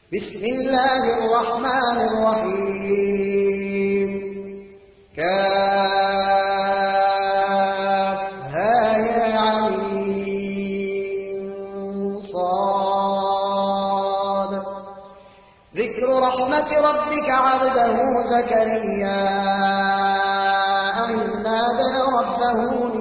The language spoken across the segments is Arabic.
بسم الله الرحمن الرحيم كافها يا عين صاد ذكر رحمة ربك عبده زكريا إذ نادى ربه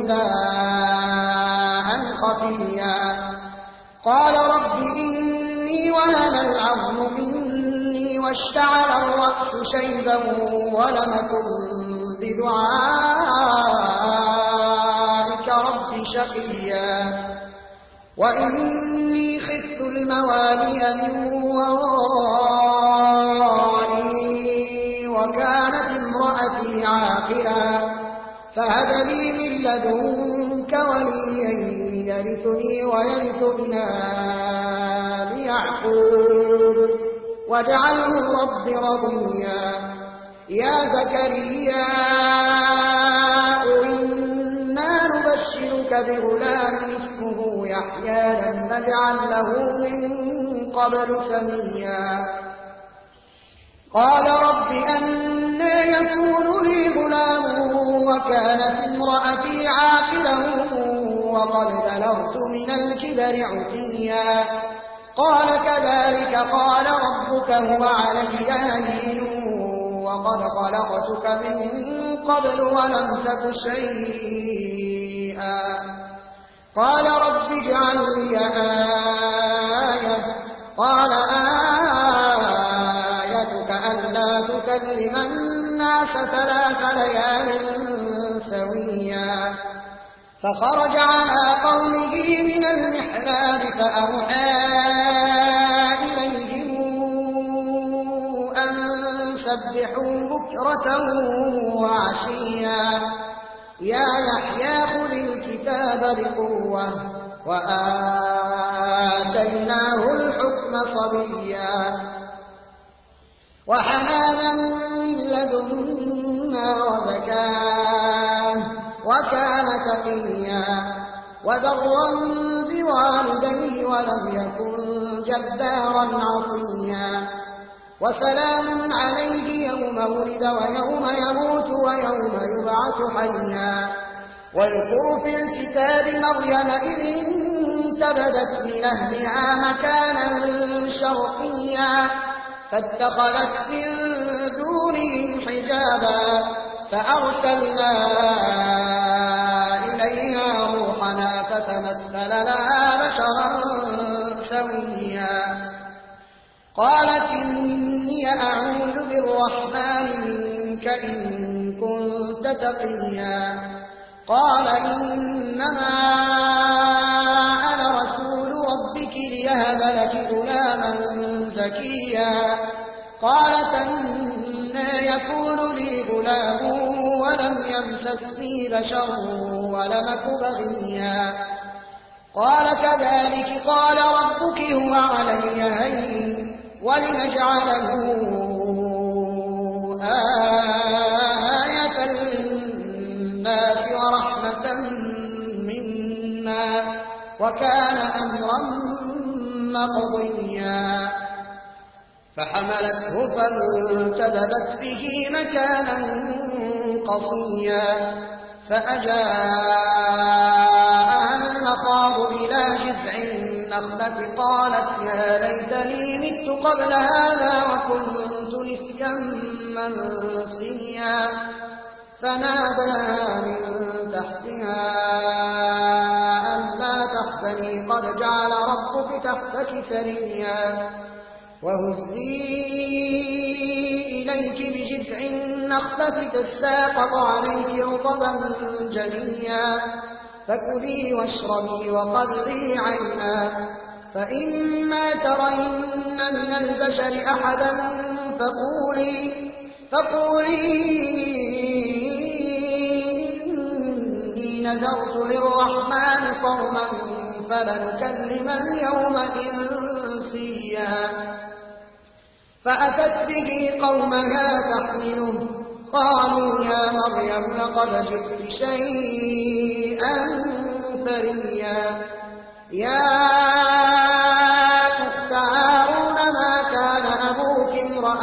نداء خفيا قال رب إني وهن العظم مني واشتعل الرأس شيبا ولم أكن بدعائك رب شقيا وإني خفت الموالي من ورائي وكانت امرأتي عاقلا فهب لي من لدنك وليا يرثني ويرث من آل يعقوب واجعله رب رضيا يا زكريا إنا نبشرك بغلام اسمه يحيى لم نجعل له من قبل سميا قال رب أنى يكون لي غلام وكانت امرأتي عاقلا وقد بلغت من الكبر عتيا قال كذلك قال ربك هو علي هين وقد خلقتك من قبل ولم تك شيئا قال رب اجعل لي آية قال آيتك ألا تكلم الناس 3 ليال سويا فخرج على قومه من المحراب فأوحى إليهم أن سبحوا بكرة وعشيا يا يحيى خذ الكتاب بقوة وآتيناه الحكم صبيا وحنانا من لدنا وزكاة وكان تقيا وبرا بوالديه ولم يكن جبارا عصيا وسلام عليه يوم ولد ويوم يموت ويوم يبعث حيا واذكر في الكتاب مريم إذ انتبذت من أهلها مكانا شرقيا فاتخذت من دونهم حجابا فأرسلنا إليها روحنا فتمثل لها بشرا سويا قالت إني أعوذ بالرحمن منك إن كنت تقيا قال إنما أنا رسول ربك ليهب لك غلاما زكيا قالت أنى يكون لي غلام ولم يمسسني بشر ولم أك بغيا قال كذلك قال ربك هو علي هين ولنجعله آية للناس ورحمة منا وكان أمرا مقضيا فحملته فانتبذت به مكانا قصيا فأجاءها المخاض إلى جذع النخلة قالت يا ليتني مت قبل هذا وكنت نسيا منسيا فناداها من تحتها ألا تحزني قد جعل ربك تحتك سريا وهزي إليك بجذع النخلة تساقط عليك رطبا جنيا فكلي واشربي وقري عينا فإما ترين من البشر أحدا فقولي إني نذرت للرحمن صوما فلنكلم اليوم إنسيا فأتت به قومها تحمله قالوا يا مريم لقد جئت شيئا فريا يا أخت هارون ما كان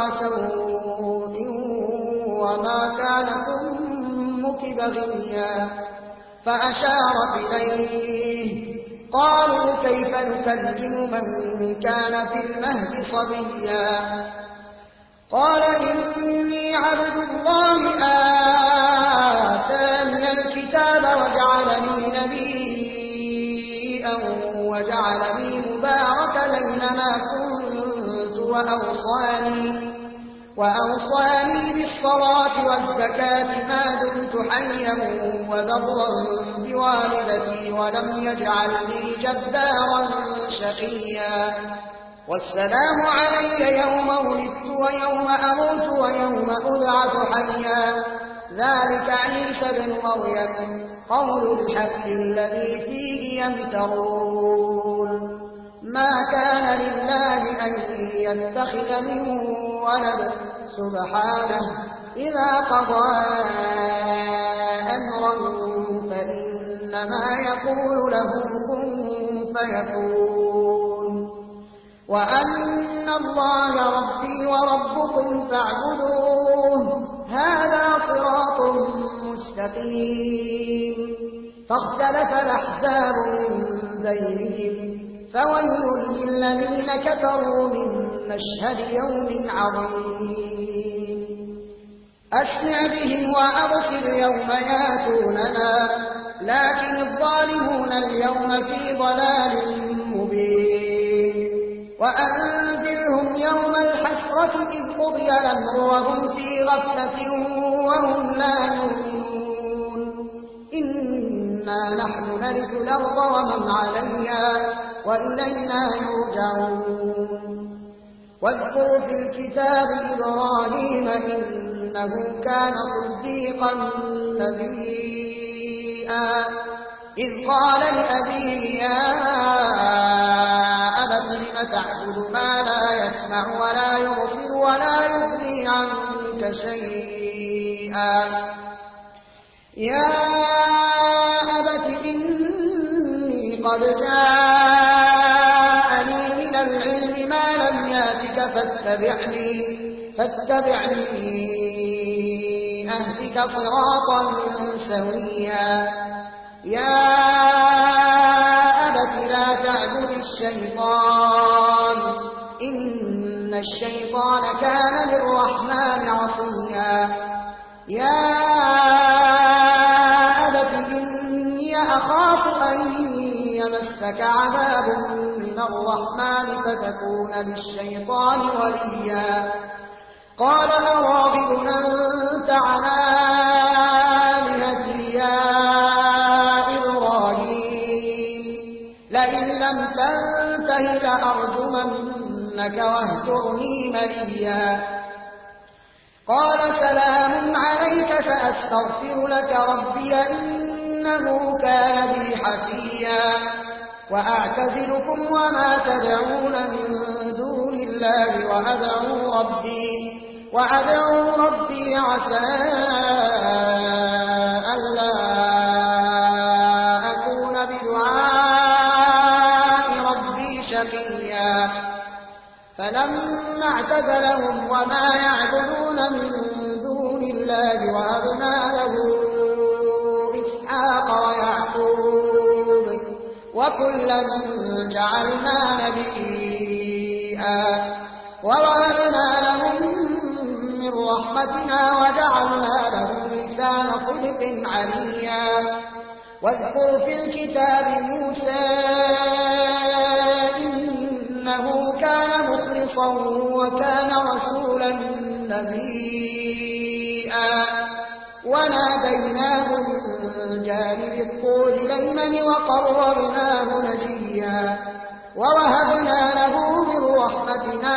سوء وما كان أمك بغيا فأشارت إليه قالوا كيف نكلم من كان في المهد صبيا قال إني عبد الله آتاني الكتاب وجعلني نبيا وجعلني مباركا أينما كنت وأوصاني بالصلاة والزكاة ما دمت حيا وبرا بوالدتي ولم يجعلني جبارا شقيا والسلام علي يوم ولدت ويوم أموت ويوم أبعث حيا ذلك عيسى بن مريم قول الحق الذي فيه يمترون ما كان لله أن يتخذ من ولد سبحانه إذا قضى أمرا فإنما يقول له كن فيكون وأن الله ربي وربكم فاعبدوه هذا صراط مستقيم فاختلف الأحزاب من بينهم فويل للذين كفروا من مشهد يوم عظيم أسمع بهم وأبصر يوم ياتوننا لكن الظالمون اليوم في ضلال مبين وأنذرهم يوم الحسرة إذ قضي الأمر وهم في غفلة وهم لا يؤمنون إنا نحن نرث الأرض ومن عليها وإلينا يرجعون واذكر في الكتاب إبراهيم إنه كان صديقا نبيا إذ قال لأبيه يا أبت لم تعبد ما لا يسمع ولا يبصر ولا يغني عنك شيئا يا أبت إني قد جاءني من العلم ما لم ياتك فاتبعني أهدك صراطا سويا يا أبت لا تعبد الشيطان إن الشيطان كان للرحمن عصيا يا أبت إني أخاف أن يمسك عذاب من الرحمن فتكون للشيطان وليا قال أراغب أنت عن آلهتي يا إبراهيم لئن لم تنته لأرجمنك واهجرني مليا قال سلام عليك سأستغفر لك ربي إنه كان بي حفيا وأعتزلكم وما تدعون من دون الله وأدعو ربي عسى ألا أكون بدعاء ربي شقيا فلما اعتزلهم وما يعبدون من دون الله وهبنا له إسحاق ويعقوب وكلا جعلنا نبيا ووهبنا لهم من رحمتنا وجعلنا لهم لسان صدق عليا واذكر في الكتاب موسى إنه كان مخلصا وكان رسولا نبيا وناديناه من جانب الطور الأيمن وقربناه نجيا ووهبنا له من رحمتنا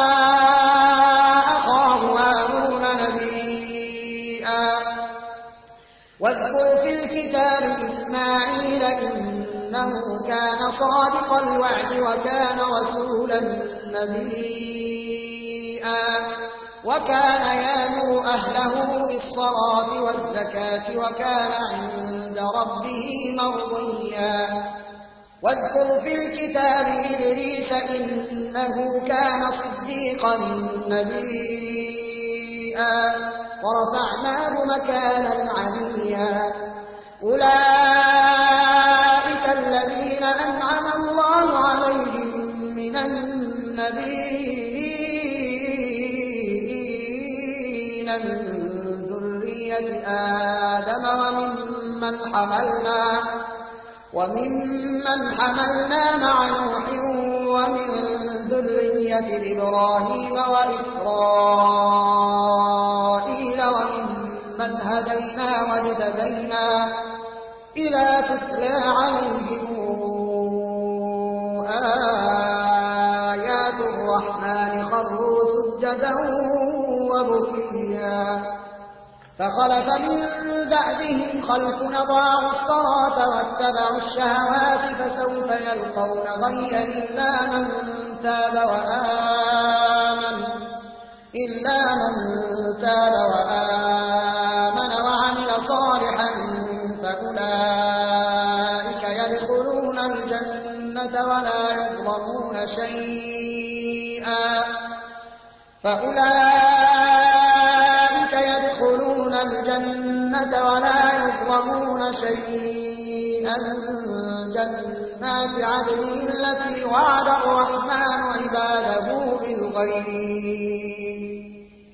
أخاه هارون نبيا واذكر في الكتاب إسماعيل إنه كان صادق الوعد وكان رسولا نبيا وكان يأمر أهله بالصلاة والزكاة وكان عند ربه مرضيا واذكر في الكتاب إدريس إنه كان صديقا نبيا ورفعناه مكانا عليا أولئك الذين أنعم الله عليهم من النبيين من ذرية آدم وممن حملنا مع نوح ومن ذرية إبراهيم وإسرائيل وممن هدينا واجتبينا إذا تتلى عليهم آيات الرحمن خروا سجدا وبكيا فخلف من بعدهم خلف أضاعوا الصلاة واتبعوا الشهوات فسوف يلقون غيا إلا من تاب وآمن وعمل صالحا فأولئك يدخلون الجنة ولا يظلمون شيئا جنات عدن التي وعد الرحمن عباده بالغيب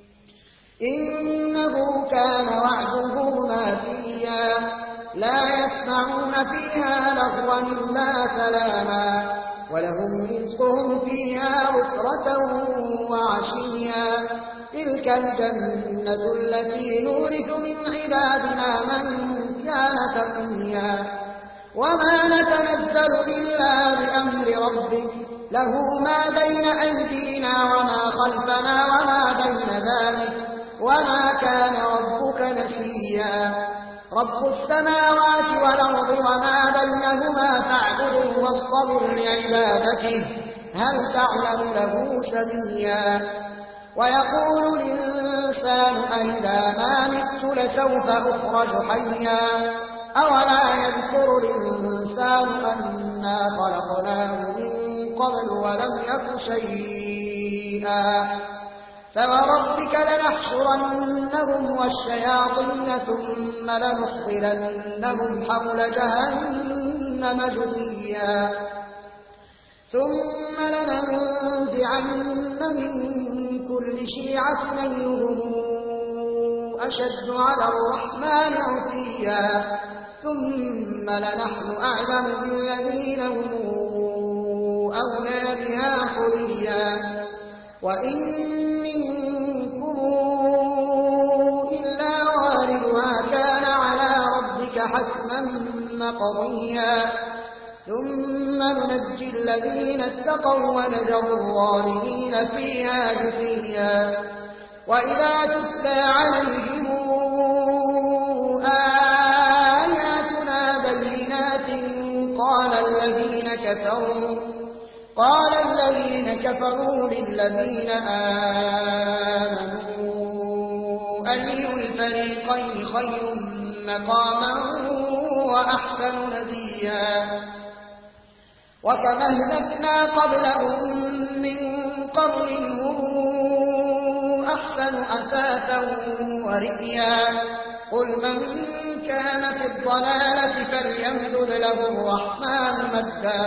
إنه كان وعده ماتيا لا يسمعون فيها لغوا إلا سلاما ولهم رزقهم فيها بكرة وعشيا تلك الجنة التي نورث من عبادنا من كان تقيا وما نتنزل إلا بأمر ربك له ما بين أيدينا وما خلفنا وما بين ذلك وما كان ربك نسيا رب السماوات والأرض وما بينهما فاعبده واصطبر لعبادته هل تعلم له سميا ويقول الإنسان أئذا ما مت لسوف أخرج حيا أولا يذكر الإنسان أنا خلقناه من قبل ولم يك شيئا فوربك لنحشرنهم والشياطين ثم لنحضرنهم حول جهنم جثيا ثم لننزعن من كل شيعة أيهم أشد على الرحمن عتيا ثم لنحن أعلم بالذين هم أولى بها حريا وإن منكم إلا واردها كان على ربك حتما مقضيا ثم ننجي الذين اتقوا ونذر الظالمين فيها جثيا وإذا تتلى عليهم آياتنا بينات قال الذين كفروا للذين آمنوا أي الفريقين خير مقاما وأحسن نديا وكما أهلكنا قبلهم من قرن هم أحسن أثاثا ورئيا قل من كان في الضلالة فليمدد له الرحمن مدا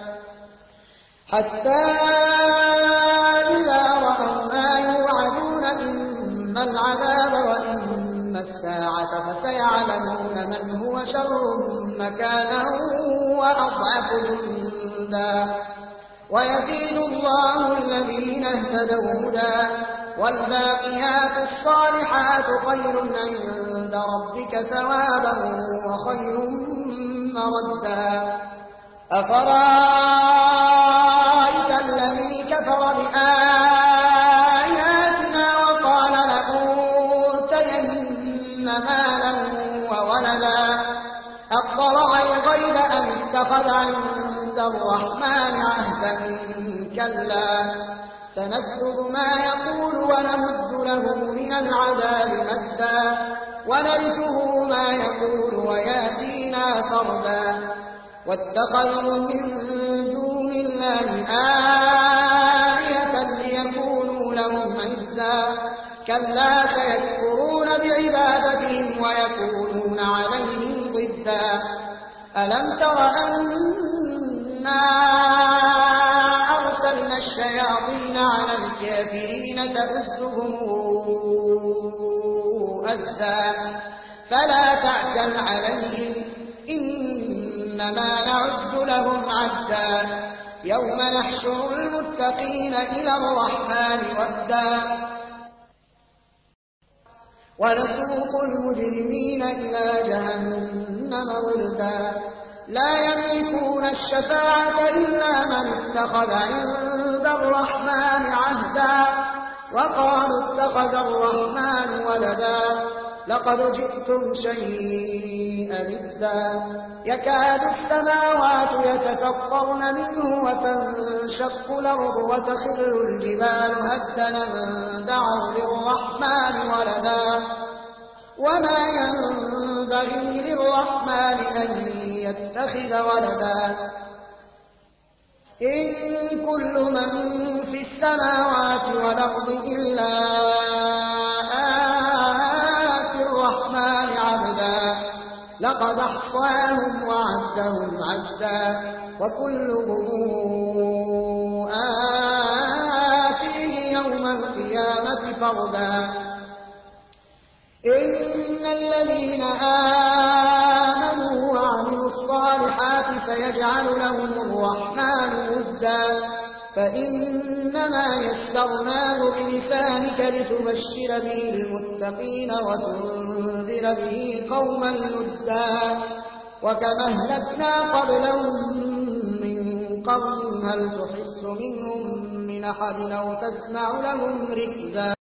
حتى إذا رأوا ما يوعدون إما العذاب وإما الساعة فسيعلمون من هو شر مكانا وأضعف جندا ويزيد الله الذين اهتدوا هدى والباقيات الصالحات خير عند ربك ثوابا وخير مردا أفرأيت الذي كفر بآياتنا وقال لأوتين مالا وولدا أطلع الغيب أم اتخذ عند الرحمن عهدا كلا سنكتب ما يقول ونمد له من العذاب مدا ونرثه ما يقول وياتينا فردا واتخذوا من دون الله آلهة ليكونوا لهم عزا كلا سيكفرون بعبادتهم ويكونون عليهم ضدا ألم تر أنا أرسلنا الشياطين على الكافرين تؤزهم أزا فلا تعجل عليهم إنما نعد لهم عدا يوم نحشر المتقين إلى الرحمن وفدا ونسوق المجرمين إلى جهنم وردا لا يملكون الشفاعة إلا من اتخذ عند الرحمن عهدا وقالوا اتخذ الرحمن ولدا لقد جئتم شيئا إدا يكاد السماوات يتفطرن منه وتنشق الأرض وتخر الجبال هدا أن دعوا للرحمن ولدا وما ينبغي للرحمن أن يتخذ ولدا إن كل من في السماوات والأرض إلا آتي الرحمن عبدا لقد أحصاهم وعدهم عدا وكلهم آتيه يوم القيامة فردا إن الذين آمنوا وعملوا الصالحات سيجعل لهم الرحمن ودا فإنما يسرناه بلسانك لتبشر به المتقين وتنذر به قوما لدا وكما أهلكنا قبلهم من قرن هل تحس منهم من أحد أو تسمع لهم ركزا